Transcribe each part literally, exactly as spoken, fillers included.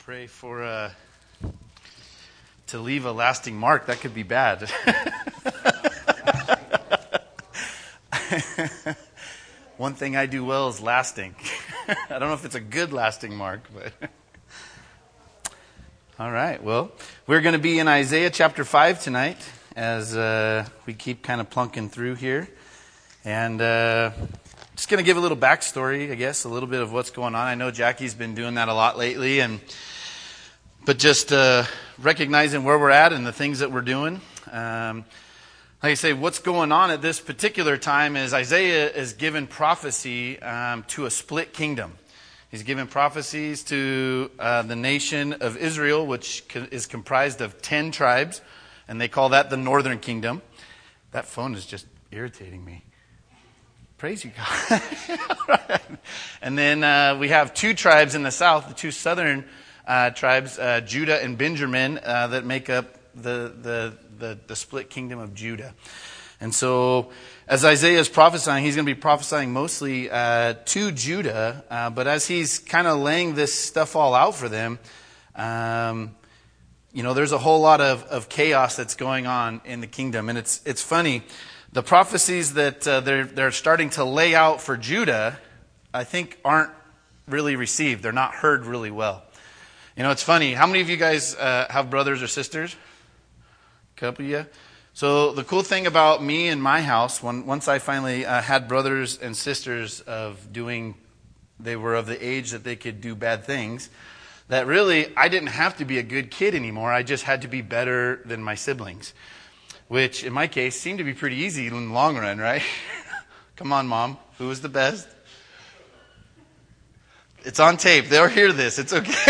Pray for uh, to leave a lasting mark. That could be bad. One thing I do well is lasting. I don't know if it's a good lasting mark, but all right. Well, we're going to be in Isaiah chapter five tonight as uh, we keep kind of plunking through here, and uh, just going to give a little backstory, I guess, a little bit of what's going on. I know Jackie's been doing that a lot lately, and but just uh, recognizing where we're at and the things that we're doing. Um, like I say, what's going on at this particular time is Isaiah is given prophecy um, to a split kingdom. He's given prophecies to uh, the nation of Israel, which is comprised of ten tribes, and they call that the northern kingdom. That phone is just irritating me. Praise you, God. And then uh, we have two tribes in the south, the two southern uh, tribes, uh, Judah and Benjamin, uh, that make up the, the the the split kingdom of Judah. And so as Isaiah is prophesying, he's going to be prophesying mostly uh, to Judah, uh, but as he's kind of laying this stuff all out for them, um, you know, there's a whole lot of, of chaos that's going on in the kingdom. And it's it's funny, the prophecies that uh, they're they're starting to lay out for Judah, I think aren't really received. They're not heard really well. You know, it's funny. How many of you guys uh, have brothers or sisters? A couple of you? So the cool thing about me and my house, when once I finally uh, had brothers and sisters of doing, they were of the age that they could do bad things, that really I didn't have to be a good kid anymore. I just had to be better than my siblings, which in my case seemed to be pretty easy in the long run, right? Come on, Mom. Who was the best? It's on tape. They'll hear this. It's okay.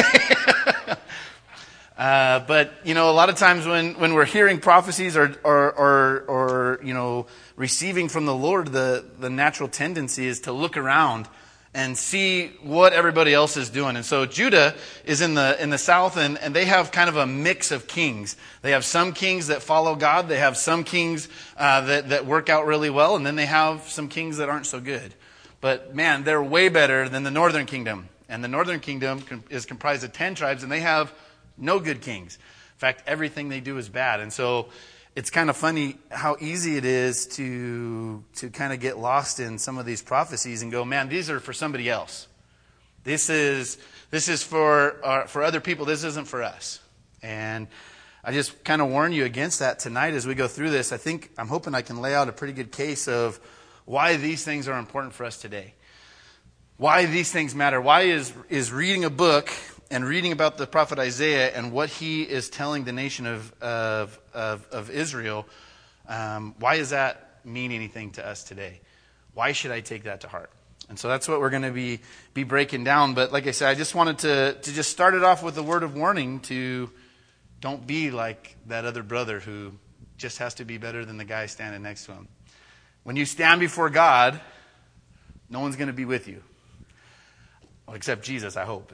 Uh, but, you know, a lot of times when, when we're hearing prophecies or, or, or, or, you know, receiving from the Lord, the, the natural tendency is to look around and see what everybody else is doing. And so Judah is in the, in the south, and, and they have kind of a mix of kings. They have some kings that follow God. They have some kings uh, that, that work out really well. And then they have some kings that aren't so good. But, man, they're way better than the northern kingdom. And the northern kingdom is comprised of ten tribes, and they have no good kings. In fact, everything they do is bad. And so it's kind of funny how easy it is to to kind of get lost in some of these prophecies and go, man, these are for somebody else. This is this is for uh, for other people. This isn't for us. And I just kind of warn you against that tonight as we go through this. I think I'm hoping I can lay out a pretty good case of why these things are important for us today. Why these things matter. Why is is reading a book and reading about the prophet Isaiah and what he is telling the nation of of of, of Israel, um, why does that mean anything to us today? Why should I take that to heart? And so that's what we're going to be be breaking down. But like I said, I just wanted to to just start it off with a word of warning to don't be like that other brother who just has to be better than the guy standing next to him. When you stand before God, no one's going to be with you. Well, except Jesus, I hope.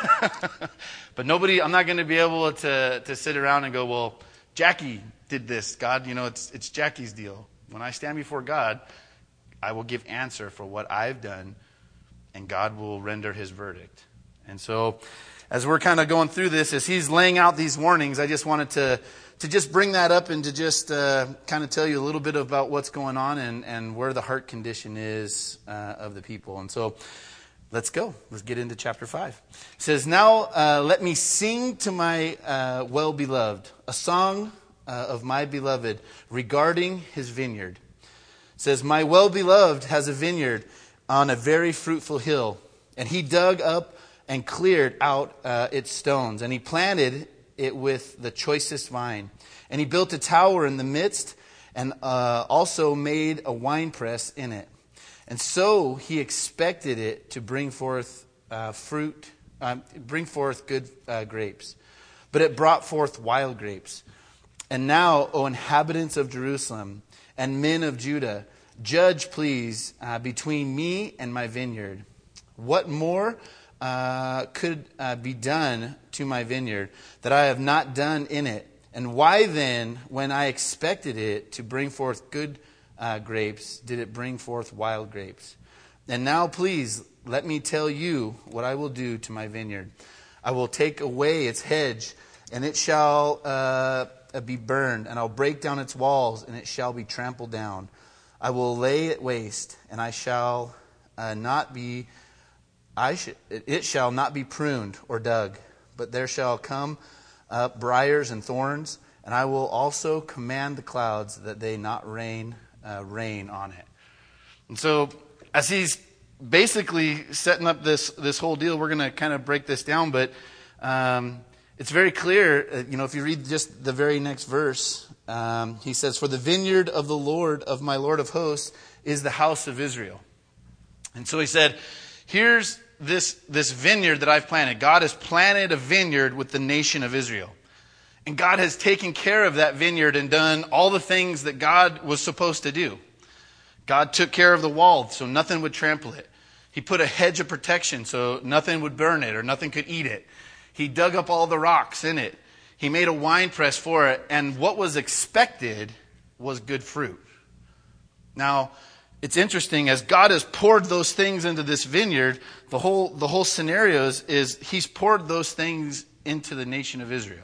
But nobody, I'm not going to be able to, to sit around and go, well, Jackie did this. God, you know, it's it's Jackie's deal. When I stand before God, I will give answer for what I've done, and God will render his verdict. And so as we're kind of going through this, as he's laying out these warnings, I just wanted to, to just bring that up and to just uh, kind of tell you a little bit about what's going on and, and where the heart condition is uh, of the people. And so let's go. Let's get into chapter five. It says, now uh, let me sing to my uh, well-beloved, a song uh, of my beloved regarding his vineyard. It says, my well-beloved has a vineyard on a very fruitful hill, and he dug up and cleared out uh, its stones, and he planted it with the choicest vine. And he built a tower in the midst, and uh, also made a winepress in it. And so he expected it to bring forth uh, fruit, um, bring forth good uh, grapes. But it brought forth wild grapes. And now, O inhabitants of Jerusalem and men of Judah, judge, please, uh, between me and my vineyard. What more uh, could uh, be done to my vineyard that I have not done in it? And why then, when I expected it to bring forth good Uh, grapes, did it bring forth wild grapes? And now please let me tell you what I will do to my vineyard. I will take away its hedge, and it shall uh, be burned, and I'll break down its walls, and it shall be trampled down. I will lay it waste, and I shall uh, not be. I sh- it shall not be pruned or dug, but there shall come up briars and thorns, and I will also command the clouds that they not rain uh, rain on it. And so, as he's basically setting up this this whole deal, we're going to kind of break this down, but um, it's very clear. Uh, you know, if you read just the very next verse, um, he says, "For the vineyard of the Lord of my Lord of hosts is the house of Israel." And so he said, "Here's this this vineyard that I've planted. God has planted a vineyard with the nation of Israel, and God has taken care of that vineyard and done all the things that God was supposed to do." God took care of the wall so nothing would trample it. He put a hedge of protection so nothing would burn it or nothing could eat it. He dug up all the rocks in it. He made a wine press for it. And what was expected was good fruit. Now, it's interesting, as God has poured those things into this vineyard, the whole, the whole scenario is, is He's poured those things into the nation of Israel.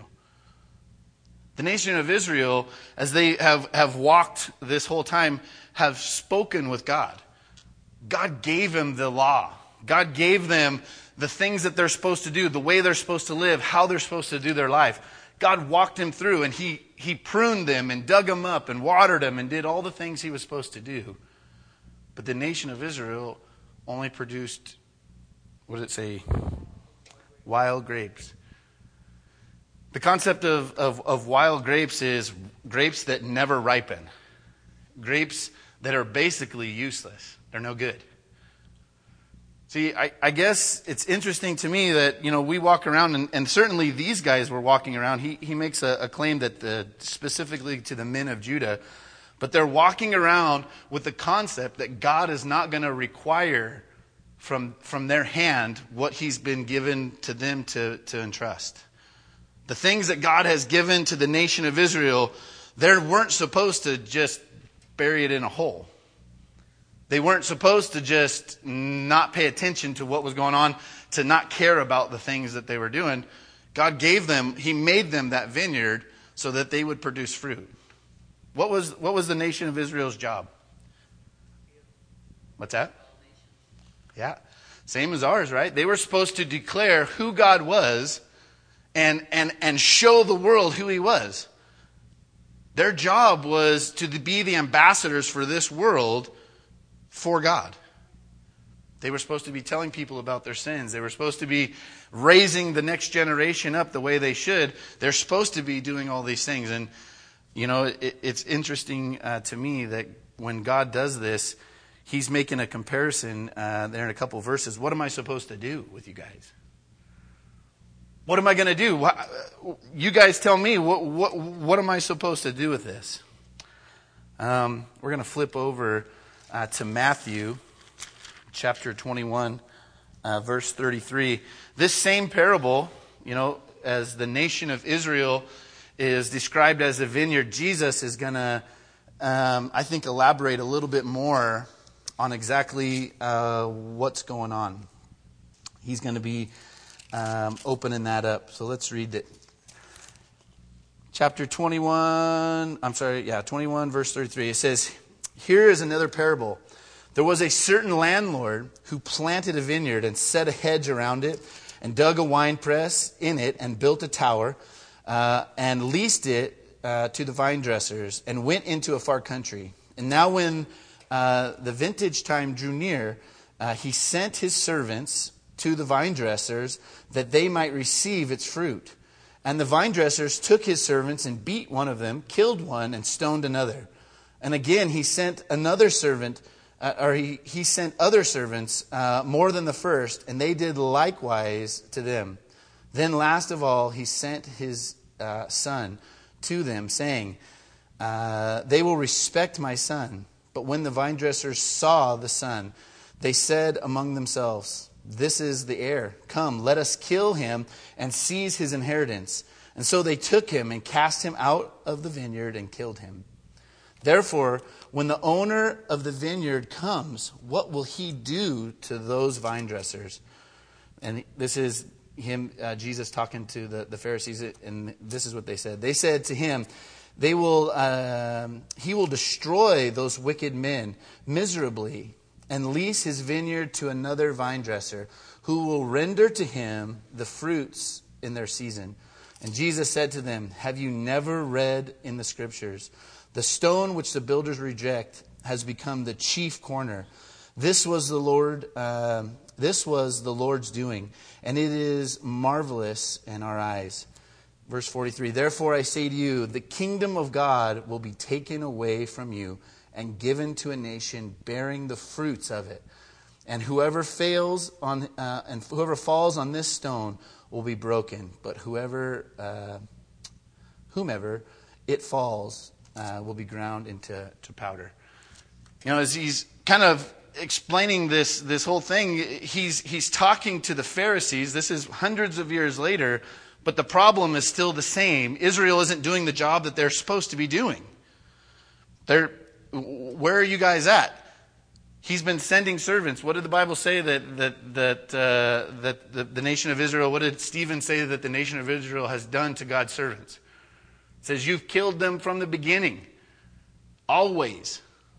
The nation of Israel, as they have, have walked this whole time, have spoken with God. God gave them the law. God gave them the things that they're supposed to do, the way they're supposed to live, how they're supposed to do their life. God walked them through, and he, he pruned them and dug them up and watered them and did all the things He was supposed to do. But the nation of Israel only produced, what does it say? Wild grapes. The concept of, of, of wild grapes is grapes that never ripen. Grapes that are basically useless. They're no good. See, I, I guess it's interesting to me that, you know, we walk around, and, and certainly these guys were walking around. He, he makes a, a claim that the, specifically to the men of Judah, but they're walking around with the concept that God is not going to require from, from their hand what He's been given to them to, to entrust. The things that God has given to the nation of Israel, they weren't supposed to just bury it in a hole. They weren't supposed to just not pay attention to what was going on, to not care about the things that they were doing. God gave them, He made them that vineyard so that they would produce fruit. What was, what was the nation of Israel's job? What's that? Yeah. Same as ours, right? They were supposed to declare who God was and, and, and show the world who He was. Their job was to be the ambassadors for this world for God. They were supposed to be telling people about their sins. They were supposed to be raising the next generation up the way they should. They're supposed to be doing all these things. And, you know, it, it's interesting uh, to me that when God does this, He's making a comparison uh, there in a couple of verses. What am I supposed to do with you guys? What am I going to do? You guys tell me, what, what, what am I supposed to do with this? Um, we're going to flip over uh, to Matthew chapter twenty-one, uh, verse thirty-three. This same parable, you know, as the nation of Israel is described as a vineyard, Jesus is going to, um, I think, elaborate a little bit more on exactly uh, what's going on. He's going to be Um, opening that up. So let's read it. Chapter twenty-one, I'm sorry, yeah, twenty-one, verse thirty-three. It says, "Here is another parable. There was a certain landlord who planted a vineyard and set a hedge around it and dug a wine press in it and built a tower uh, and leased it uh, to the vine dressers and went into a far country. And now when uh, the vintage time drew near, uh, he sent his servants to the vine dressers that they might receive its fruit. And the vine dressers took his servants and beat one of them, killed one, and stoned another. And again he sent another servant, uh, or he, he sent other servants uh, more than the first, and they did likewise to them. Then last of all he sent his uh, son to them, saying, uh, they will respect my son. But when the vine dressers saw the son, they said among themselves, this is the heir. Come, let us kill him and seize his inheritance. And so they took him and cast him out of the vineyard and killed him. Therefore, when the owner of the vineyard comes, what will he do to those vine dressers?" And this is him, uh, Jesus talking to the, the Pharisees, and this is what they said. They said to him, "They will, um, he will destroy those wicked men miserably and lease his vineyard to another vine dresser, who will render to him the fruits in their season." And Jesus said to them, "Have you never read in the Scriptures, the stone which the builders reject has become the chief corner? This was the Lord. Uh, this was the Lord's doing, and it is marvelous in our eyes." Verse forty-three, "Therefore I say to you, the kingdom of God will be taken away from you and given to a nation bearing the fruits of it. And whoever fails on, uh, and whoever falls on this stone will be broken, but whoever, uh, whomever it falls, uh, will be ground into to powder." You know, as he's kind of explaining this this whole thing, he's he's talking to the Pharisees. This is hundreds of years later, but the problem is still the same. Israel isn't doing the job that they're supposed to be doing. They're, where are you guys at? He's been sending servants. What did the Bible say that that that uh, that the, the nation of Israel? What did Stephen say that the nation of Israel has done to God's servants? It says, "You've killed them from the beginning, always."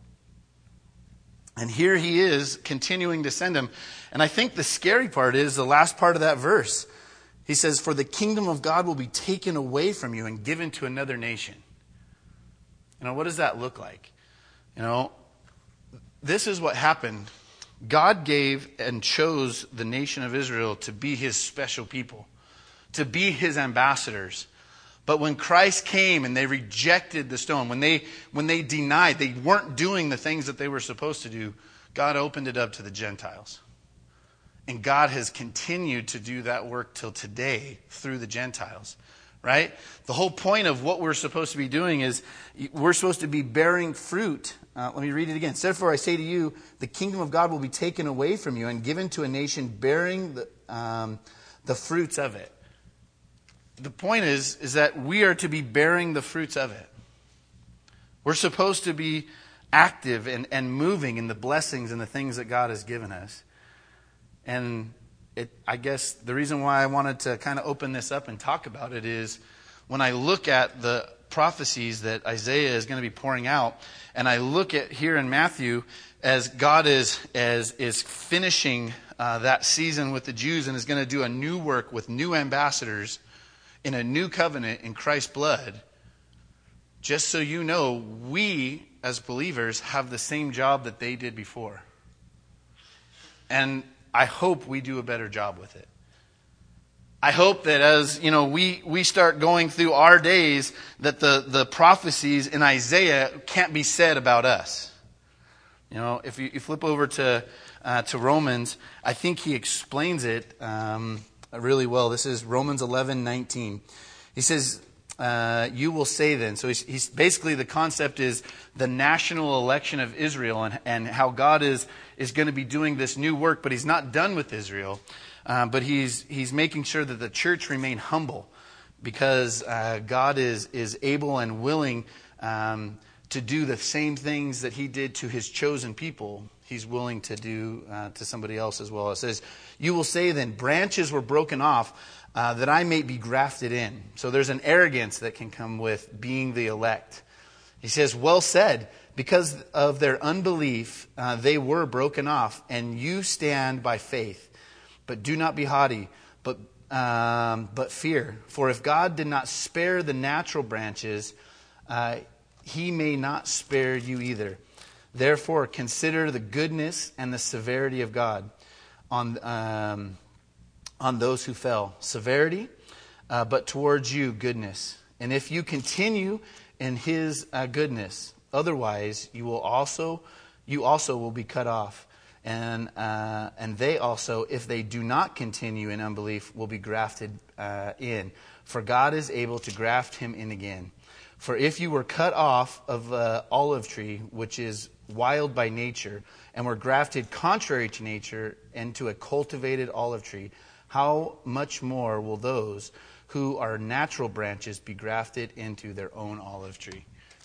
And here he is continuing to send them. And I think the scary part is the last part of that verse. He says, "For the kingdom of God will be taken away from you and given to another nation." You know, what does that look like? You know, this is what happened. God gave and chose the nation of Israel to be his special people, to be his ambassadors. But when Christ came and they rejected the stone, when they when they denied, they weren't doing the things that they were supposed to do, God opened it up to the Gentiles. And God has continued to do that work till today through the Gentiles, right? The whole point of what we're supposed to be doing is we're supposed to be bearing fruit. Uh, let me read it again. "Therefore I say to you, the kingdom of God will be taken away from you and given to a nation bearing the, um, the fruits of it." The point is, is that we are to be bearing the fruits of it. We're supposed to be active and, and moving in the blessings and the things that God has given us. And it, I guess the reason why I wanted to kind of open this up and talk about it is when I look at the prophecies that Isaiah is going to be pouring out, and I look at here in Matthew as God is as is finishing uh, that season with the Jews and is going to do a new work with new ambassadors in a new covenant in Christ's blood. Just so you know, we as believers have the same job that they did before. And I hope we do a better job with it. I hope that as, you know, we, we start going through our days, that the, the prophecies in Isaiah can't be said about us. You know, if you, you flip over to uh, to Romans, I think he explains it um, really well. This is Romans eleven nineteen. He says, uh, "You will say then." So he's, he's basically, the concept is the national election of Israel and, and how God is is going to be doing this new work, but he's not done with Israel. Uh, but he's he's making sure that the church remain humble, because uh, God is is able and willing um, to do the same things that he did to his chosen people. He's willing to do uh, to somebody else as well. It says, "You will say then, branches were broken off uh, that I may be grafted in." So there's an arrogance that can come with being the elect. He says, "Well said, because of their unbelief uh, they were broken off, and you stand by faith. But do not be haughty, but um, but fear. For if God did not spare the natural branches, uh, he may not spare you either. Therefore, consider the goodness and the severity of God on um, on those who fell. Severity, uh, but towards you, goodness. And if you continue in his uh, goodness, otherwise you will also you also will be cut off. And uh, and they also, if they do not continue in unbelief, will be grafted uh, in. For God is able to graft him in again. For if you were cut off of the olive tree, which is wild by nature, and were grafted contrary to nature into a cultivated olive tree, how much more will those who are natural branches be grafted into their own olive tree?"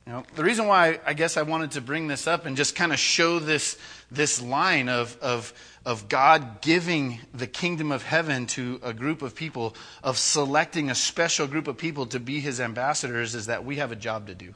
You know, the reason why I guess I wanted to bring this up and just kind of show this this line of of of God giving the kingdom of heaven to a group of people, of selecting a special group of people to be his ambassadors, is that we have a job to do.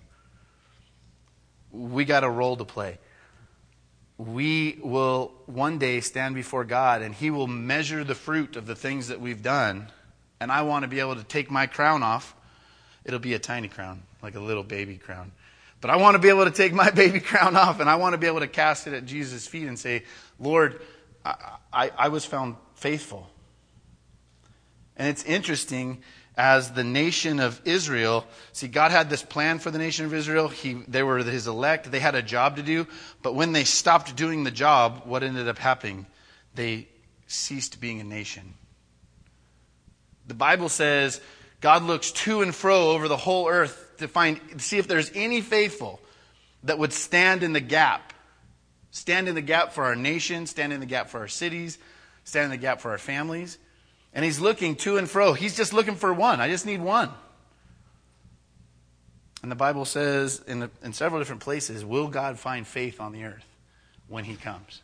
We got a role to play. We will one day stand before God, and he will measure the fruit of the things that we've done. And I want to be able to take my crown off. It'll be a tiny crown, like a little baby crown. But I want to be able to take my baby crown off, and I want to be able to cast it at Jesus' feet and say, Lord, I, I, I was found faithful. And it's interesting, as the nation of Israel, see, God had this plan for the nation of Israel. He, they were his elect. They had a job to do. But when they stopped doing the job, what ended up happening? They ceased being a nation. The Bible says God looks to and fro over the whole earth to find, to see if there's any faithful that would stand in the gap. Stand in the gap for our nation, stand in the gap for our cities, stand in the gap for our families. And he's looking to and fro. He's just looking for one. I just need one. And the Bible says in, the, in several different places, will God find faith on the earth when he comes?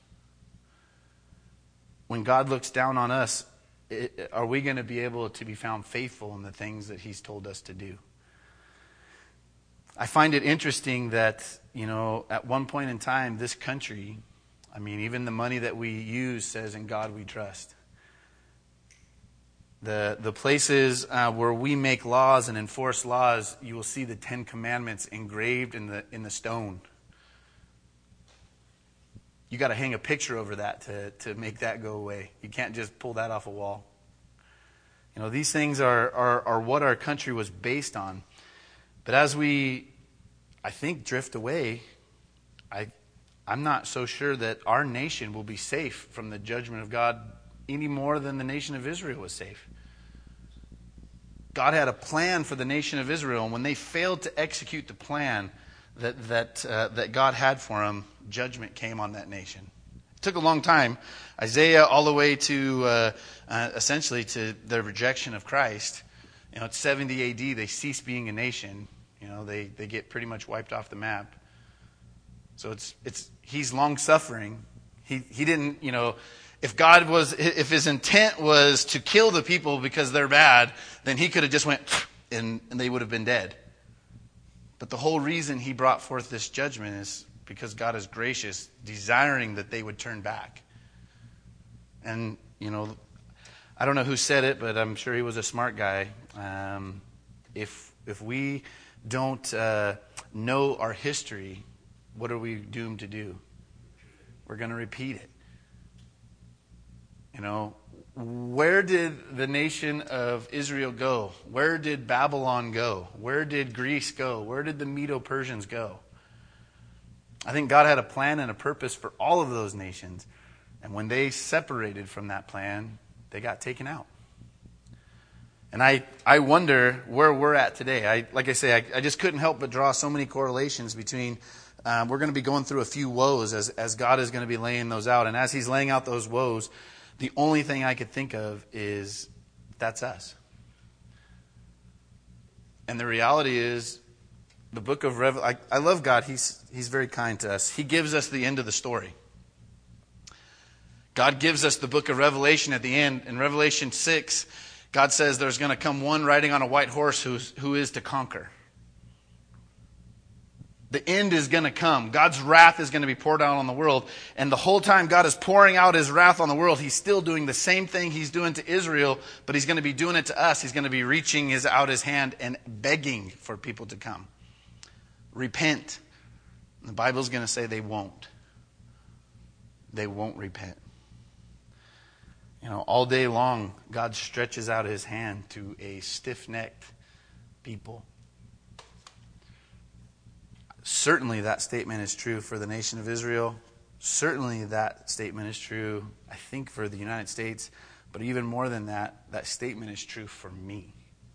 When God looks down on us, it, are we going to be able to be found faithful in the things that he's told us to do? I find it interesting that, you know, at one point in time, this country, I mean, even the money that we use says, in God we trust. The the places uh, where we make laws and enforce laws, you will see the Ten Commandments engraved in the in the stone. You got to hang a picture over that to, to make that go away. You can't just pull that off a wall. You know, these things are, are, are what our country was based on. But as we, I think, drift away, I, I'm not so sure that our nation will be safe from the judgment of God any more than the nation of Israel was safe. God had a plan for the nation of Israel, and when they failed to execute the plan that that uh, that God had for them, judgment came on that nation. It took a long time, Isaiah all the way to uh, uh, essentially to the rejection of Christ. You know, it's seventy A D, they cease being a nation. You know, they, they get pretty much wiped off the map. So it's it's he's long suffering. He he didn't, you know, if God was if his intent was to kill the people because they're bad, then he could have just went and, and they would have been dead. But the whole reason he brought forth this judgment is because God is gracious, desiring that they would turn back. And, you know, I don't know who said it, but I'm sure he was a smart guy. Um, if if we don't uh, know our history, what are we doomed to do? We're going to repeat it. You know, where did the nation of Israel go? Where did Babylon go? Where did Greece go? Where did the Medo-Persians go? I think God had a plan and a purpose for all of those nations. And when they separated from that plan, they got taken out. And I, I wonder where we're at today. I, like I say, I, I just couldn't help but draw so many correlations between, um, we're going to be going through a few woes as, as God is going to be laying those out. And as he's laying out those woes, the only thing I could think of is, that's us. And the reality is, the book of Revelation, I, I love God. He's, he's very kind to us. He gives us the end of the story. God gives us the book of Revelation at the end. In Revelation six, God says there's going to come one riding on a white horse who's, who is to conquer. The end is going to come. God's wrath is going to be poured out on the world. And the whole time God is pouring out his wrath on the world, he's still doing the same thing he's doing to Israel, but he's going to be doing it to us. He's going to be reaching his, out his hand and begging for people to come. Repent. And the Bible's going to say they won't. They won't repent. You know, all day long, God stretches out his hand to a stiff-necked people. Certainly that statement is true for the nation of Israel. Certainly that statement is true, I think, for the United States. But even more than that, that statement is true for me.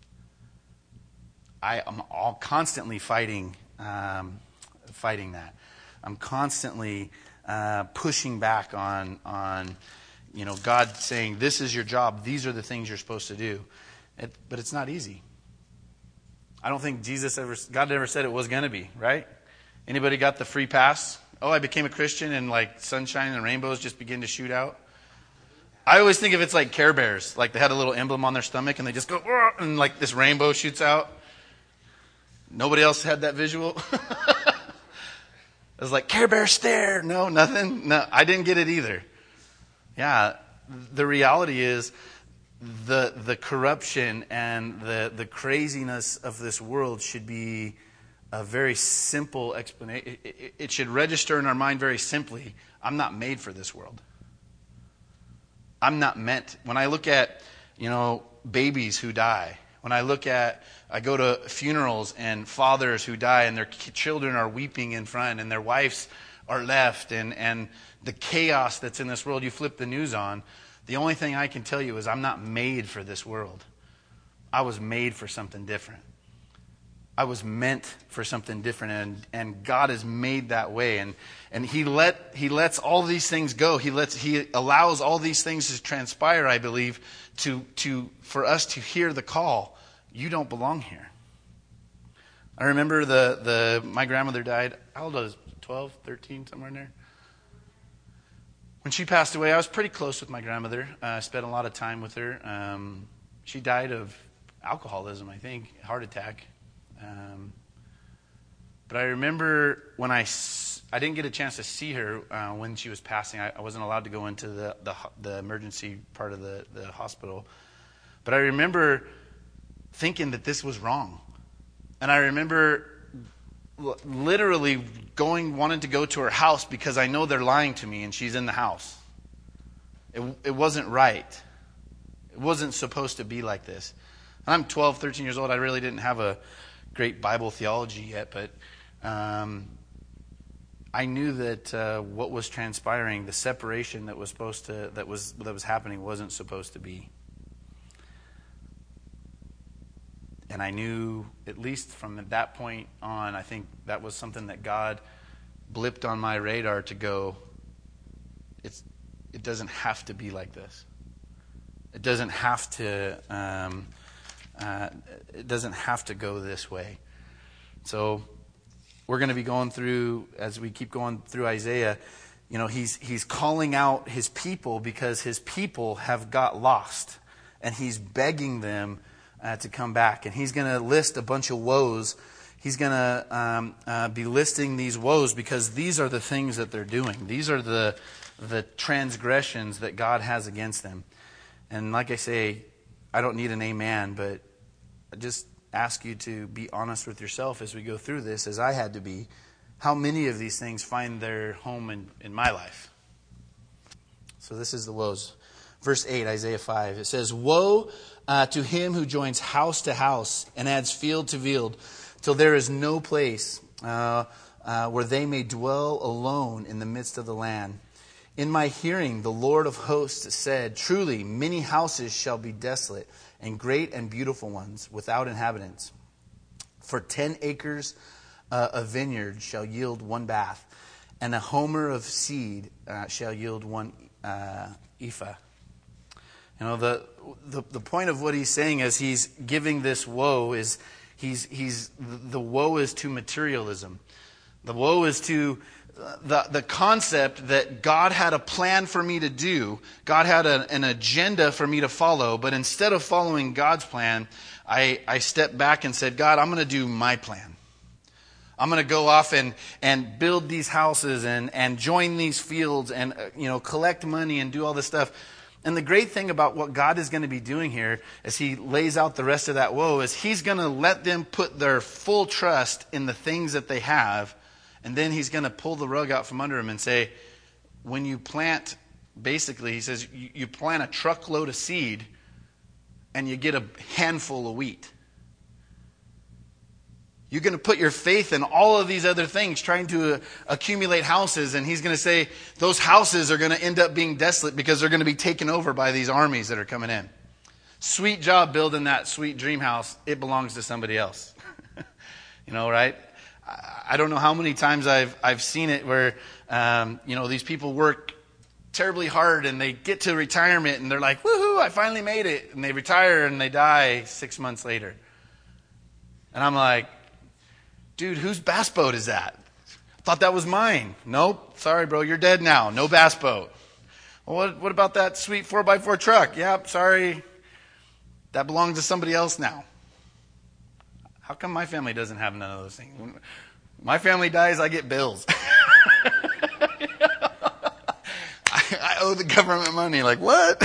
I am all constantly fighting, um, fighting that. I'm constantly uh, pushing back on, on, you know, God saying, "This is your job. These are the things you're supposed to do." It, but it's not easy. I don't think Jesus ever, God ever said it was going to be, right? Anybody got the free pass? Oh, I became a Christian and like sunshine and rainbows just begin to shoot out. I always think of it's like Care Bears. Like they had a little emblem on their stomach and they just go, and like this rainbow shoots out. Nobody else had that visual? It was like, Care Bear stare. No, nothing. No, I didn't get it either. Yeah, the reality is the the corruption and the, the craziness of this world should be a very simple explanation. It, it, it should register in our mind very simply. I'm not made for this world. I'm not meant. When I look at, you know, babies who die, when I look at, I go to funerals and fathers who die and their children are weeping in front and their wives are left and, and the chaos that's in this world, you flip the news on, the only thing I can tell you is I'm not made for this world. I was made for something different. I was meant for something different, and, and God has made that way. And, and he let He lets all these things go. He lets He allows all these things to transpire, I believe, to to for us to hear the call. You don't belong here. I remember the, the my grandmother died. How old was I? twelve, thirteen, somewhere in there. When she passed away, I was pretty close with my grandmother. Uh, I spent a lot of time with her. Um, she died of alcoholism, I think, heart attack. Um, but I remember when I, I didn't get a chance to see her uh, when she was passing. I, I wasn't allowed to go into the, the, the emergency part of the, the hospital. But I remember thinking that this was wrong. And I remember l- literally going, wanting to go to her house because I know they're lying to me and she's in the house. It, it wasn't right. It wasn't supposed to be like this. And I'm twelve, thirteen years old. I really didn't have a great Bible theology yet, but um, I knew that uh, what was transpiring, the separation that was supposed to that was that was happening, wasn't supposed to be. And I knew, at least from that point on, I think that was something that God blipped on my radar to go, it's it doesn't have to be like this. It doesn't have to. Um, Uh, it doesn't have to go this way. So we're going to be going through, as we keep going through Isaiah, you know, he's he's calling out his people because his people have got lost. And he's begging them uh, to come back. And he's going to list a bunch of woes. He's going to um, uh, be listing these woes because these are the things that they're doing. These are the the transgressions that God has against them. And like I say, I don't need an amen, but I just ask you to be honest with yourself as we go through this, as I had to be. How many of these things find their home in, in my life? So this is the woes. Verse eight, Isaiah five. It says, Woe uh, to him who joins house to house and adds field to field, till there is no place uh, uh, where they may dwell alone in the midst of the land. In my hearing, the Lord of hosts said, Truly, many houses shall be desolate, and great and beautiful ones, without inhabitants. For ten acres uh, of vineyard shall yield one bath, and a homer of seed uh, shall yield one uh, ephah. You know, the, the the point of what he's saying as he's giving this woe is, he's he's the woe is to materialism. The woe is to The, the concept that God had a plan for me to do, God had a, an agenda for me to follow, but instead of following God's plan, I, I stepped back and said, God, I'm going to do my plan. I'm going to go off and, and build these houses and, and join these fields and, you know, collect money and do all this stuff. And the great thing about what God is going to be doing here as he lays out the rest of that woe is he's going to let them put their full trust in the things that they have. And then he's going to pull the rug out from under him and say, when you plant, basically, he says, you, you plant a truckload of seed and you get a handful of wheat. You're going to put your faith in all of these other things, trying to uh, accumulate houses. And he's going to say, those houses are going to end up being desolate because they're going to be taken over by these armies that are coming in. Sweet job building that sweet dream house. It belongs to somebody else. You know, right? I don't know how many times I've I've seen it where, um, you know, these people work terribly hard and they get to retirement and they're like, woohoo, I finally made it. And they retire and they die six months later. And I'm like, dude, whose bass boat is that? I thought that was mine. Nope. Sorry, bro. You're dead now. No bass boat. Well, what, what about that sweet four by four truck? Yep. Sorry. That belongs to somebody else now. How come my family doesn't have none of those things? When my family dies, I get bills. I, I owe the government money. Like, what?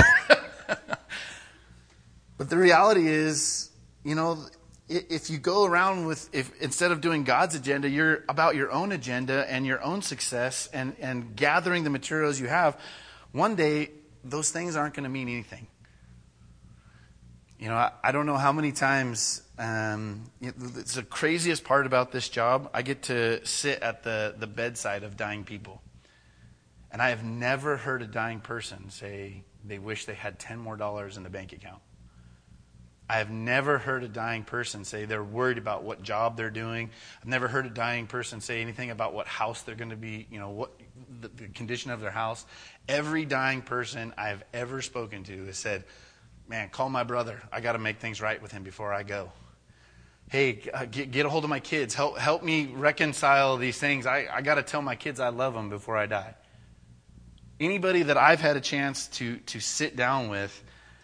But the reality is, you know, if you go around with, if instead of doing God's agenda, you're about your own agenda and your own success and, and gathering the materials you have, one day those things aren't going to mean anything. You know, I, I don't know how many times, um, it's the craziest part about this job. I get to sit at the, the bedside of dying people. And I have never heard a dying person say they wish they had ten more dollars in the bank account. I have never heard a dying person say they're worried about what job they're doing. I've never heard a dying person say anything about what house they're going to be, you know, what the, the condition of their house. Every dying person I've ever spoken to has said, man, call my brother. I got to make things right with him before I go. Hey, uh, get, get a hold of my kids. Help help me reconcile these things. I, I got to tell my kids I love them before I die. Anybody that I've had a chance to to sit down with,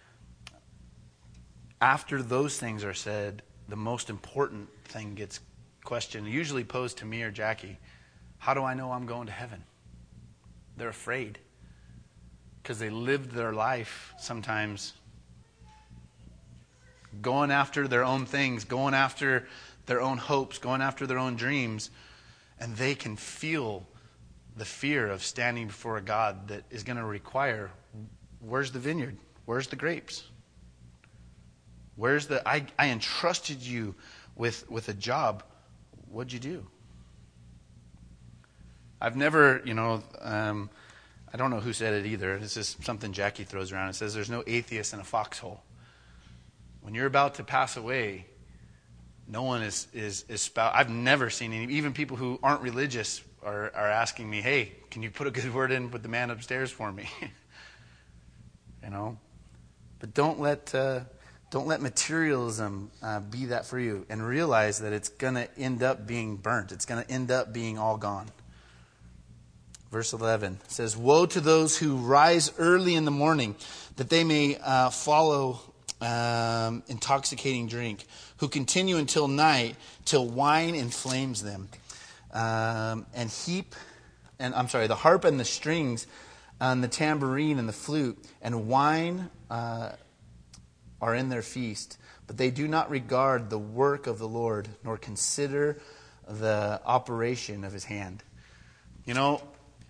after those things are said, the most important thing gets questioned, usually posed to me or Jackie. How do I know I'm going to heaven? They're afraid because they lived their life sometimes going after their own things, going after their own hopes, going after their own dreams, and they can feel the fear of standing before a God that is going to require, where's the vineyard? Where's the grapes? Where's the, I, I entrusted you with, with a job. What'd you do? I've never, you know, um, I don't know who said it either. This is something Jackie throws around. It says there's no atheist in a foxhole. When you're about to pass away, no one is, is, is spout. I've never seen any, even people who aren't religious are, are asking me, hey, can you put a good word in with the man upstairs for me? You know? But don't let... Uh, Don't let materialism uh, be that for you, and realize that it's going to end up being burnt. It's going to end up being all gone. Verse eleven says, woe to those who rise early in the morning, that they may uh, follow um, intoxicating drink, who continue until night, till wine inflames them. Um, and heap, and I'm sorry, the harp and the strings, and the tambourine and the flute, and wine... Uh, are in their feast, but they do not regard the work of the Lord, nor consider the operation of his hand. You know,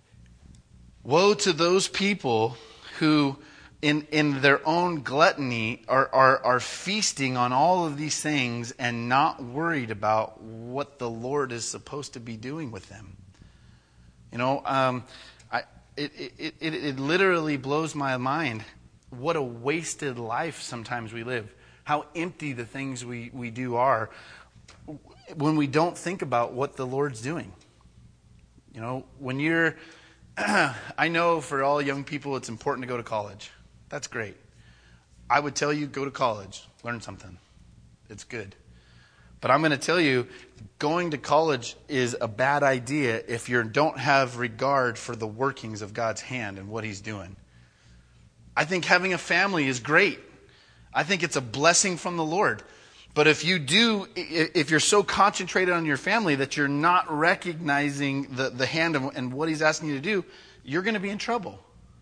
woe to those people who, in, in their own gluttony, are, are, are feasting on all of these things and not worried about what the Lord is supposed to be doing with them. You know, um, I, it, it, it, it literally blows my mind. What a wasted life sometimes we live. How empty the things we, we do are when we don't think about what the Lord's doing. You know, when you're... I know for all young people it's important to go to college. That's great. I would tell you, go to college. Learn something. It's good. But I'm going to tell you, going to college is a bad idea if you don't have regard for the workings of God's hand and what he's doing. I think having a family is great. I think it's a blessing from the Lord. But if you do, if you're so concentrated on your family that you're not recognizing the, the hand of, and what he's asking you to do, you're going to be in trouble.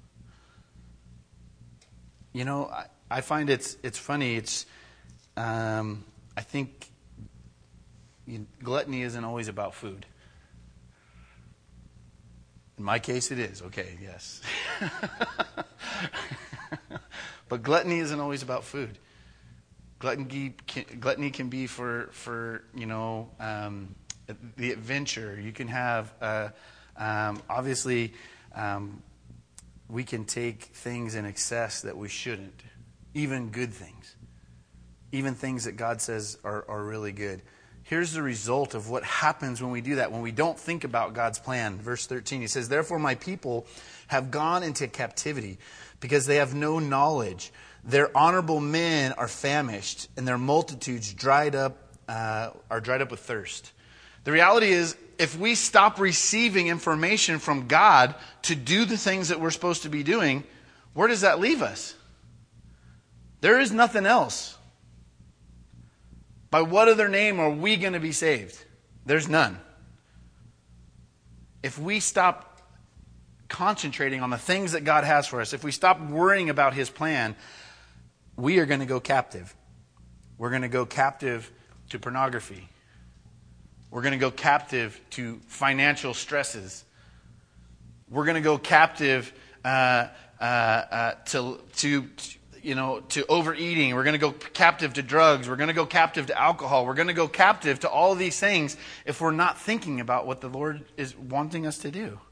You know, I, I find it's it's funny. It's um, I think you, gluttony isn't always about food. In my case, it is. Okay, yes. But gluttony isn't always about food. Gluttony can, gluttony can be for, for you know, um, the adventure. You can have, uh, um, obviously, um, we can take things in excess that we shouldn't. Even good things. Even things that God says are, are really good. Here's the result of what happens when we do that, when we don't think about God's plan. Verse thirteen, he says, therefore my people have gone into captivity because they have no knowledge. Their honorable men are famished, and their multitudes dried up uh, are dried up with thirst. The reality is, if we stop receiving information from God to do the things that we're supposed to be doing, where does that leave us? There is nothing else. By what other name are we going to be saved? There's none. If we stop concentrating on the things that God has for us, if we stop worrying about His plan, we are going to go captive. We're going to go captive to pornography. We're going to go captive to financial stresses. We're going to go captive uh, uh, uh, to, to, you know, to overeating. We're going to go captive to drugs. We're going to go captive to alcohol. We're going to go captive to all of these things if we're not thinking about what the Lord is wanting us to do.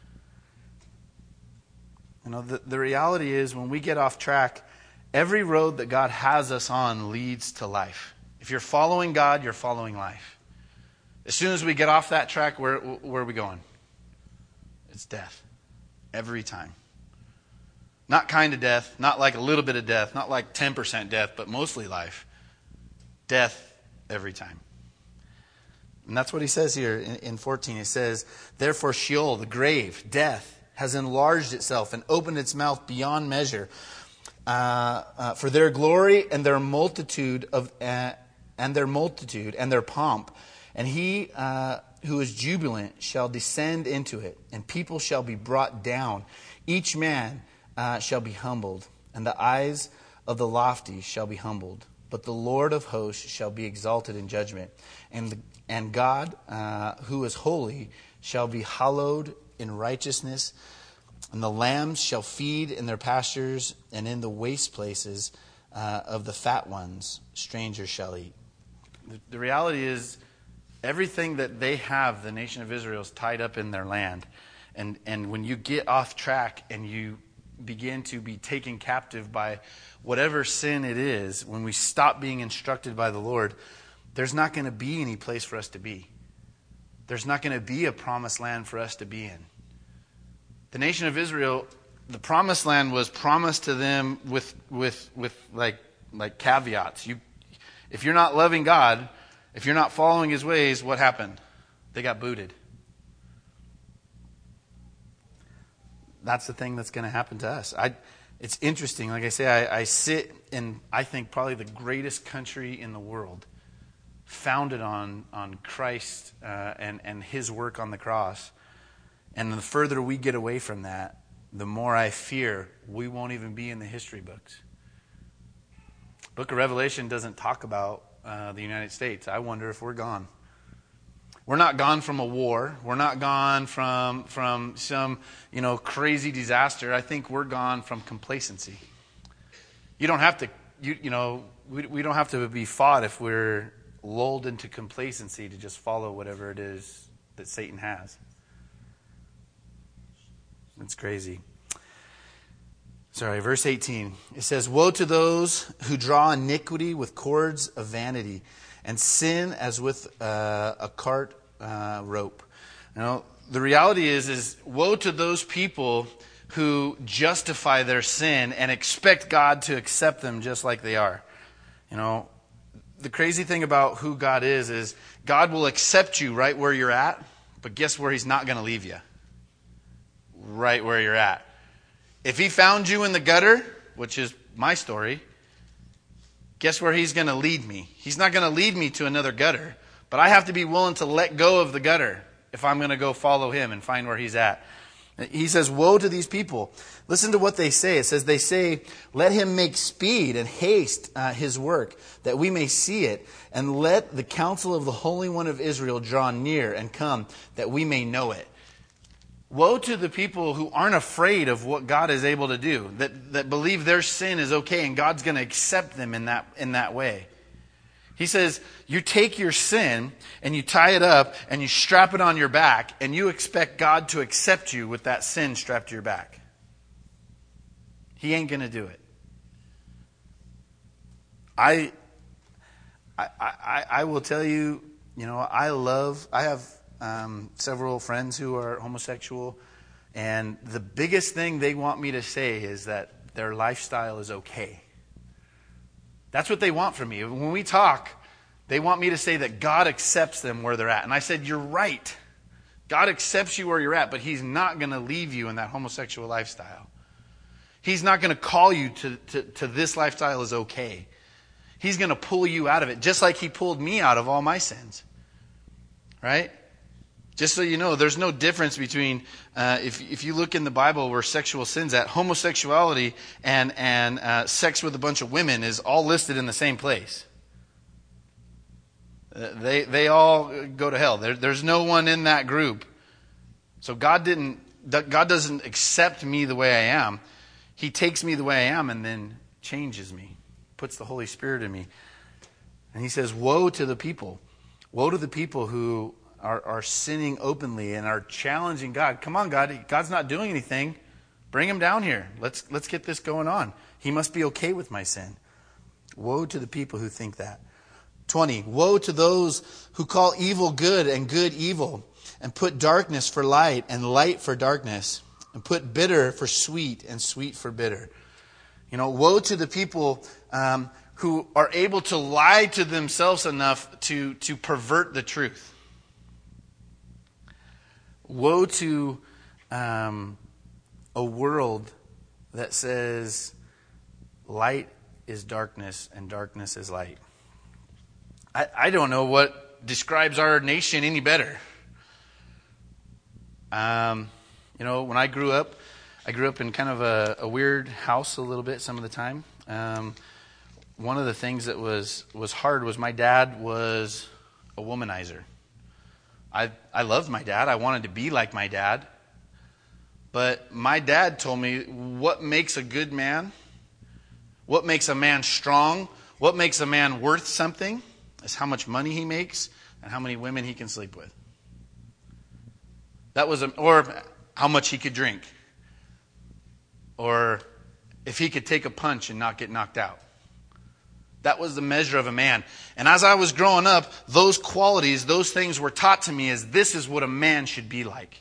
You know, the, the reality is when we get off track, every road that God has us on leads to life. If you're following God, you're following life. As soon as we get off that track, where, where are we going? It's death. Every time. Not kind of death, not like a little bit of death, not like ten percent death, but mostly life. Death every time. And that's what he says here in, in fourteen. He says, therefore Sheol, the grave, death, has enlarged itself and opened its mouth beyond measure. Uh, uh, for their glory and their multitude of uh, and their multitude and their pomp. And he uh, who is jubilant shall descend into it, and people shall be brought down. Each man uh, shall be humbled, and the eyes of the lofty shall be humbled. But the Lord of hosts shall be exalted in judgment, and the, and God, uh, who is holy, shall be hallowed in righteousness. And the lambs shall feed in their pastures, and in the waste places uh, of the fat ones strangers shall eat. The, the reality is, everything that they have, the nation of Israel, is tied up in their land. And and when you get off track and you begin to be taken captive by whatever sin it is, when we stop being instructed by the Lord, there's not going to be any place for us to be. There's not going to be a promised land for us to be in. The nation of Israel, the promised land was promised to them with with with like like caveats. You, if you're not loving God, if you're not following His ways, what happened? They got booted. That's the thing that's going to happen to us. I, it's interesting. Like I say, I, I sit in, I think, probably the greatest country in the world, founded on on Christ uh, and and His work on the cross. And the further we get away from that, the more I fear we won't even be in the history books. Book of Revelation doesn't talk about uh, the United States. I wonder if we're gone. We're not gone from a war. We're not gone from from some, you know, crazy disaster. I think we're gone from complacency. You don't have to, you you know, we we don't have to be fought if we're lulled into complacency to just follow whatever it is that Satan has. It's crazy. Sorry, verse eighteen. It says, woe to those who draw iniquity with cords of vanity, and sin as with uh, a cart uh, rope. You know, the reality is, is woe to those people who justify their sin and expect God to accept them just like they are. You know, the crazy thing about who God is, is God will accept you right where you're at, but guess where He's not going to leave you? Right where you're at. If He found you in the gutter, which is my story, guess where He's going to lead me? He's not going to lead me to another gutter, but I have to be willing to let go of the gutter if I'm going to go follow Him and find where He's at. He says, woe to these people. Listen to what they say. It says, they say, let Him make speed and haste uh, His work, that we may see it, and let the counsel of the Holy One of Israel draw near and come, that we may know it. Woe to the people who aren't afraid of what God is able to do, that, that believe their sin is okay and God's going to accept them in that, in that way. He says, you take your sin and you tie it up and you strap it on your back and you expect God to accept you with that sin strapped to your back. He ain't going to do it. I, I, I, I will tell you, you know, I love, I have um, several friends who are homosexual, and the biggest thing they want me to say is that their lifestyle is okay. That's what they want from me. When we talk, They want me to say that God accepts them where they're at. And I said, you're right. God accepts you where you're at, but he's not going to leave you in that homosexual lifestyle. He's not going to call you to, to, to this lifestyle is okay. He's going to pull you out of it, just like he pulled me out of all my sins. Right? Just so you know, there's no difference between, uh, if if you look in the Bible where sexual sin's at, homosexuality and, and uh, sex with a bunch of women is all listed in the same place. Uh, they they all go to hell. There, there's no one in that group. So God didn't. God doesn't accept me the way I am. He takes me the way I am and then changes me, puts the Holy Spirit in me. And he says, woe to the people. Woe to the people who are, are sinning openly and are challenging God. Come on, God. God's not doing anything. Bring him down here. Let's, let's get this going on. He must be okay with my sin. Woe to the people who think that. twenty. Woe to those who call evil good and good evil, and put darkness for light and light for darkness, and put bitter for sweet and sweet for bitter. You know, woe to the people um, who are able to lie to themselves enough to, to pervert the truth. Woe to um, a world that says light is darkness and darkness is light. I, I don't know what describes our nation any better. Um, you know, when I grew up, I grew up in kind of a, a weird house a little bit some of the time. Um, one of the things that was, was hard was my dad was a womanizer. I I loved my dad. I wanted to be like my dad. But my dad told me what makes a good man, what makes a man strong, what makes a man worth something is how much money he makes and how many women he can sleep with. That was, a, or how much he could drink. Or if he could take a punch and not get knocked out. That was the measure of a man. And as I was growing up, those qualities, those things were taught to me as this is what a man should be like.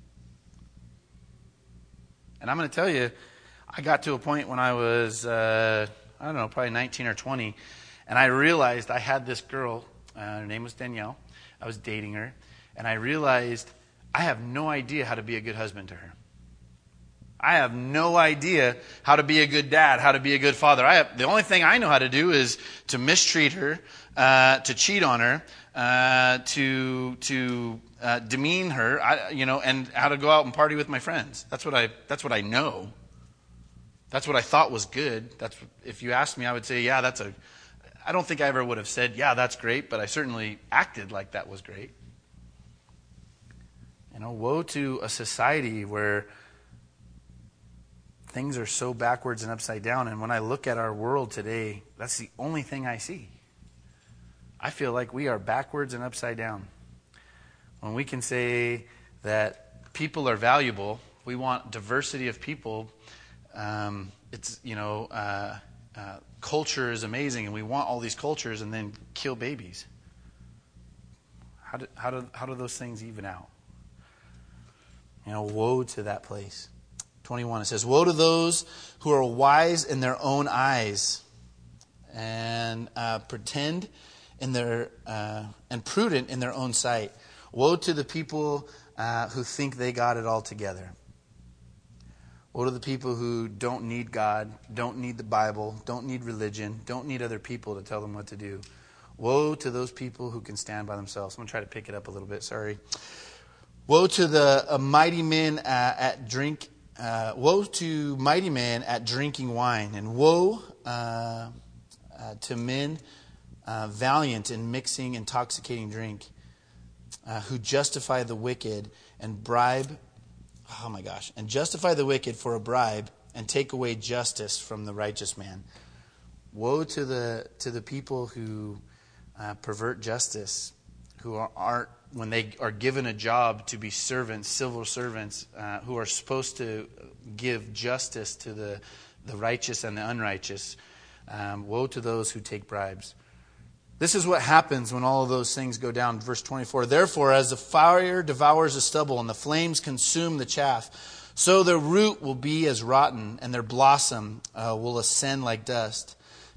And I'm going to tell you, I got to a point when I was, uh, I don't know, probably nineteen or twenty, and I realized I had this girl, uh, her name was Danielle. I was dating her, and I realized I have no idea how to be a good husband to her. I have no idea how to be a good dad, how to be a good father. I have, the only thing I know how to do is to mistreat her, uh, to cheat on her, uh, to to uh, demean her, I, you know, and how to go out and party with my friends. That's what I. That's what I know. That's what I thought was good. That's if you asked me, I would say, yeah, that's a. I don't think I ever would have said, yeah, that's great, but I certainly acted like that was great. You know, woe to a society where things are so backwards and upside down. And when I look at our world today, that's the only thing I see. I feel like we are backwards and upside down. When we can say that people are valuable, we want diversity of people. Um, it's, you know, uh, uh, culture is amazing, and we want all these cultures, and then kill babies. How do, how do, how do those things even out? You know, woe to that place. twenty-one, it says, woe to those who are wise in their own eyes and uh, pretend in their uh, and prudent in their own sight. Woe to the people uh, who think they got it all together. Woe to the people who don't need God, don't need the Bible, don't need religion, don't need other people to tell them what to do. Woe to those people who can stand by themselves. I'm going to try to pick it up a little bit, sorry. Woe to the uh, mighty men uh, at drink Uh, woe to mighty men at drinking wine, and woe uh, uh, to men uh, valiant in mixing intoxicating drink, uh, who justify the wicked and bribe, oh my gosh, and justify the wicked for a bribe and take away justice from the righteous man. Woe to the to the people who uh, pervert justice, who are, aren't, when they are given a job to be servants, civil servants, uh, who are supposed to give justice to the, the righteous and the unrighteous. Um, woe to those who take bribes. This is what happens when all of those things go down. Verse twenty-four, therefore, as the fire devours the stubble and the flames consume the chaff, so their root will be as rotten and their blossom uh, will ascend like dust.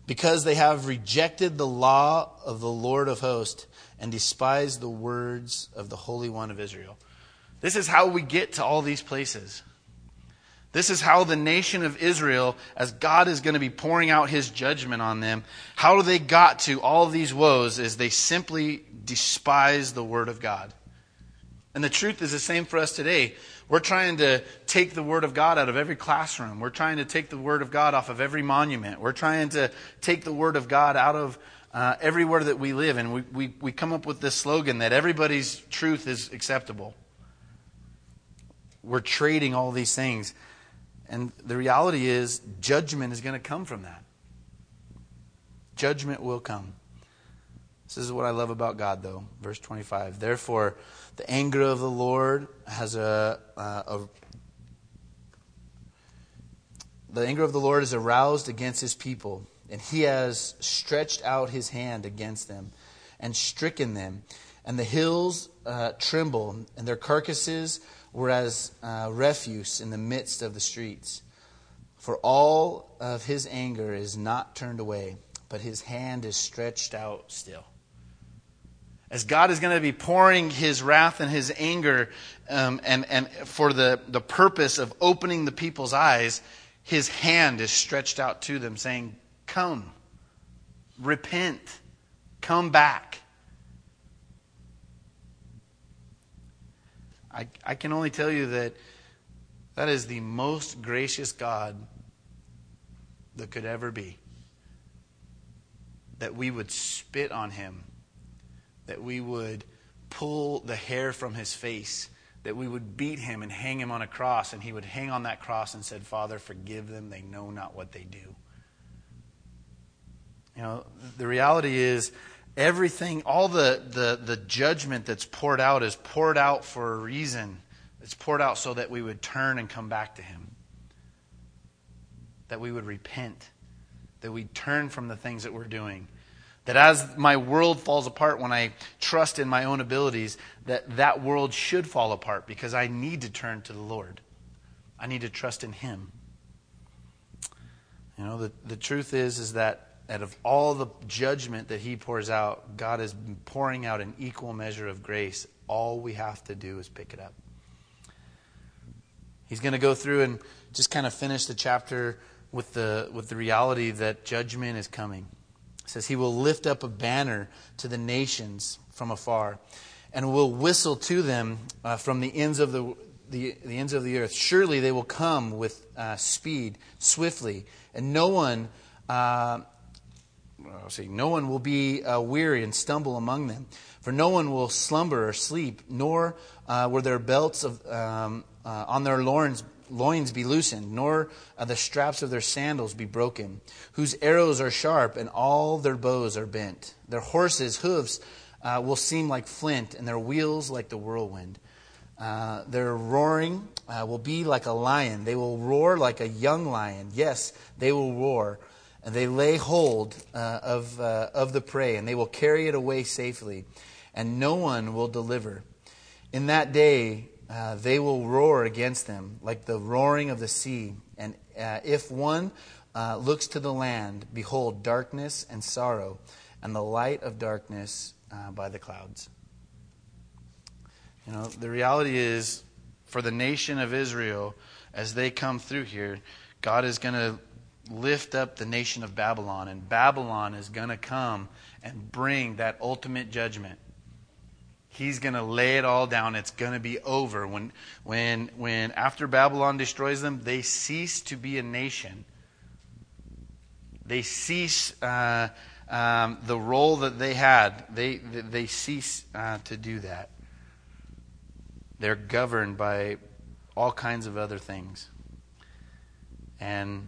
because they have rejected the law of the Lord of hosts and despised the words of the Holy One of Israel. This is how we get to all these places. This is how the nation of Israel, as God is going to be pouring out his judgment on them, how they got to all these woes is they simply despise the word of God. And the truth is the same for us today. We're trying to take the word of God out of every classroom. We're trying to take the word of God off of every monument. We're trying to take the word of God out of uh, everywhere that we live. And we, we, we come up with this slogan that everybody's truth is acceptable. We're trading all these things. And the reality is, judgment is going to come from that. Judgment will come. This is what I love about God, though. Verse twenty-five. Therefore, the anger of the Lord has a, a, a the anger of the Lord is aroused against his people, and he has stretched out his hand against them and stricken them. And the hills uh, tremble, and their carcasses were as uh, refuse in the midst of the streets. For all of his anger is not turned away, but his hand is stretched out still. As God is going to be pouring his wrath and his anger um, and, and for the, the purpose of opening the people's eyes, his hand is stretched out to them saying, come, repent, come back. I, I can only tell you that that is the most gracious God that could ever be. That we would spit on him. That we would pull the hair from his face. That we would beat him and hang him on a cross. And he would hang on that cross and said, Father, forgive them. They know not what they do. You know, the reality is, everything, all the, the, the judgment that's poured out is poured out for a reason. It's poured out so that we would turn and come back to him. That we would repent. That we'd turn from the things that we're doing. That as my world falls apart when I trust in my own abilities, that that world should fall apart because I need to turn to the Lord. I need to trust in him. You know, the, the truth is, is that out of all the judgment that he pours out, God is pouring out an equal measure of grace. All we have to do is pick it up. He's going to go through and just kind of finish the chapter with the with the reality that judgment is coming. It says he will lift up a banner to the nations from afar and will whistle to them uh, from the ends of the, the the ends of the earth. Surely they will come with uh, speed, swiftly, and no one uh, I'll say, no one will be uh, weary and stumble among them. For no one will slumber or sleep, nor uh, will their belts of, um, uh, on their loins, loins be loosened, nor uh, the straps of their sandals be broken, whose arrows are sharp and all their bows are bent. Their horses' hooves uh, will seem like flint, and their wheels like the whirlwind. Uh, their roaring uh, will be like a lion. They will roar like a young lion. Yes, they will roar. And they lay hold uh, of uh, of the prey, and they will carry it away safely, and no one will deliver. In that day, uh, they will roar against them like the roaring of the sea. And uh, if one uh, looks to the land, behold, darkness and sorrow, and the light of darkness uh, by the clouds. You know, the reality is, for the nation of Israel, as they come through here, God is going to lift up the nation of Babylon, and Babylon is going to come and bring that ultimate judgment. He's going to lay it all down. It's going to be over. When, when, when after Babylon destroys them, they cease to be a nation. They cease uh, um, the role that they had. They, they cease uh, to do that. They're governed by all kinds of other things. And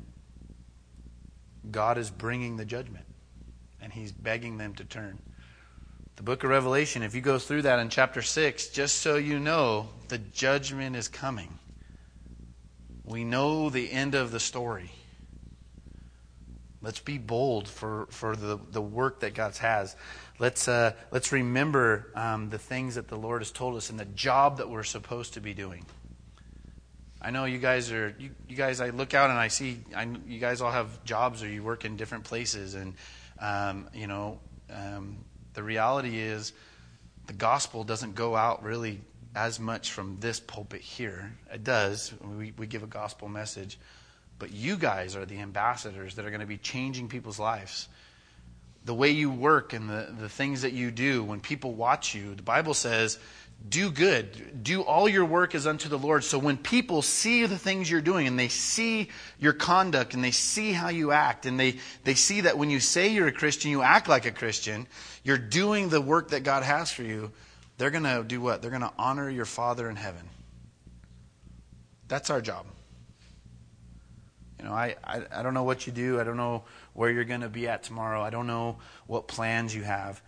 God is bringing the judgment, and he's begging them to turn. The book of Revelation, if you go through that in chapter six, just so you know, the judgment is coming. We know the end of the story. Let's be bold for, for the, the work that God has. Let's uh, let's remember um, the things that the Lord has told us and the job that we're supposed to be doing. I know you guys are, you, you guys, I look out and I see, I, you guys all have jobs or you work in different places. And, um, you know, um, the reality is the gospel doesn't go out really as much from this pulpit here. It does. We, we give a gospel message. But you guys are the ambassadors that are going to be changing people's lives. The way you work and the, the things that you do, when people watch you, the Bible says, do good. Do all your work as unto the Lord. So when people see the things you're doing and they see your conduct and they see how you act and they, they see that when you say you're a Christian, you act like a Christian, you're doing the work that God has for you, they're going to do what? They're going to honor your Father in heaven. That's our job. You know, I, I, I don't know what you do. I don't know where you're going to be at tomorrow. I don't know what plans you have.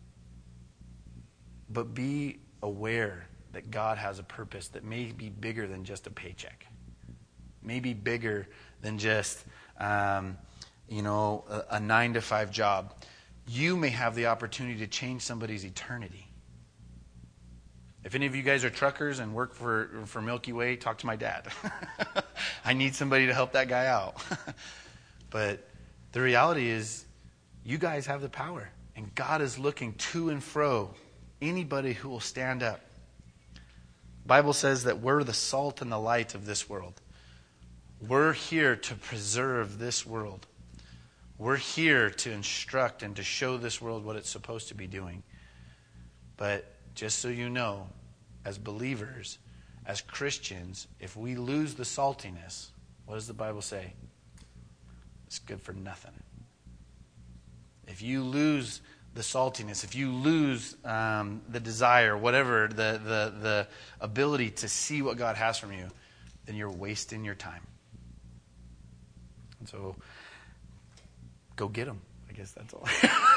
But be aware that God has a purpose that may be bigger than just a paycheck. May be bigger than just, um, you know, a, a nine to five job. You may have the opportunity to change somebody's eternity. If any of you guys are truckers and work for, for Milky Way, talk to my dad. I need somebody to help that guy out. But the reality is, you guys have the power. And God is looking to and fro. Anybody who will stand up. The Bible says that we're the salt and the light of this world. We're here to preserve this world. We're here to instruct and to show this world what it's supposed to be doing. But just so you know, as believers, as Christians, if we lose the saltiness, what does the Bible say? It's good for nothing. If you lose the saltiness, if you lose um, the desire, whatever, the, the, the ability to see what God has from you, then you're wasting your time. And so, go get them. I guess that's all.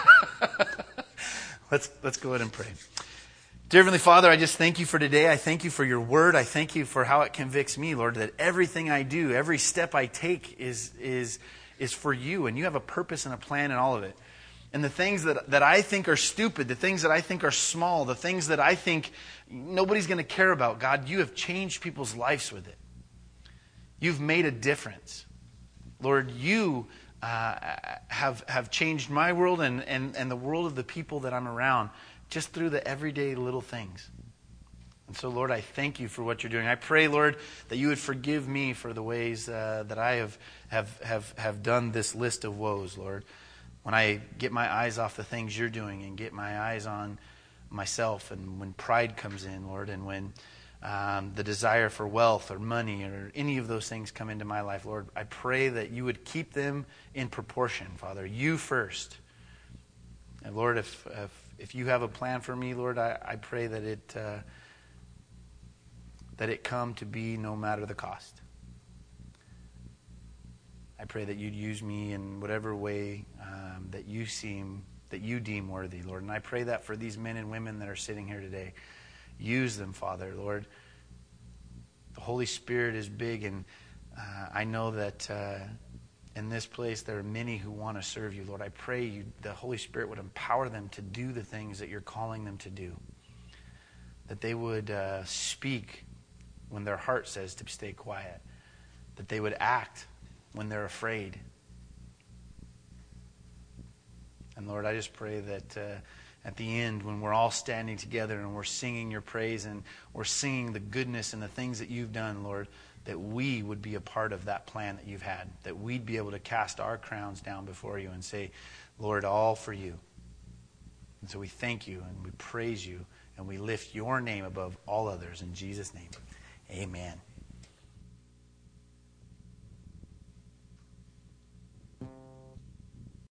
let's, let's go ahead and pray. Dear Heavenly Father, I just thank you for today. I thank you for your word. I thank you for how it convicts me, Lord, that everything I do, every step I take is, is, is for you. And you have a purpose and a plan in all of it. And the things that, that I think are stupid, the things that I think are small, the things that I think nobody's going to care about, God, you have changed people's lives with it. You've made a difference. Lord, you uh, have, have changed my world and, and, and the world of the people that I'm around just through the everyday little things. And so, Lord, I thank you for what you're doing. I pray, Lord, that you would forgive me for the ways uh, that I have, have, have, have done this list of woes, Lord. When I get my eyes off the things you're doing and get my eyes on myself, and when pride comes in, Lord, and when um, the desire for wealth or money or any of those things come into my life, Lord, I pray that you would keep them in proportion, Father. You first. And Lord, if if, if you have a plan for me, Lord, I, I pray that it uh, that it come to be no matter the cost. I pray that you'd use me in whatever way um, that you seem, that you deem worthy, Lord. And I pray that for these men and women that are sitting here today. Use them, Father, Lord. The Holy Spirit is big, and uh, I know that uh, in this place there are many who want to serve you, Lord. I pray you, the Holy Spirit would empower them to do the things that you're calling them to do. That they would uh, speak when their heart says to stay quiet. That they would act when they're afraid. And Lord, I just pray that uh, at the end, when we're all standing together and we're singing your praise and we're singing the goodness and the things that you've done, Lord, that we would be a part of that plan that you've had. That we'd be able to cast our crowns down before you and say, Lord, all for you. And so we thank you and we praise you and we lift your name above all others. In Jesus' name, amen.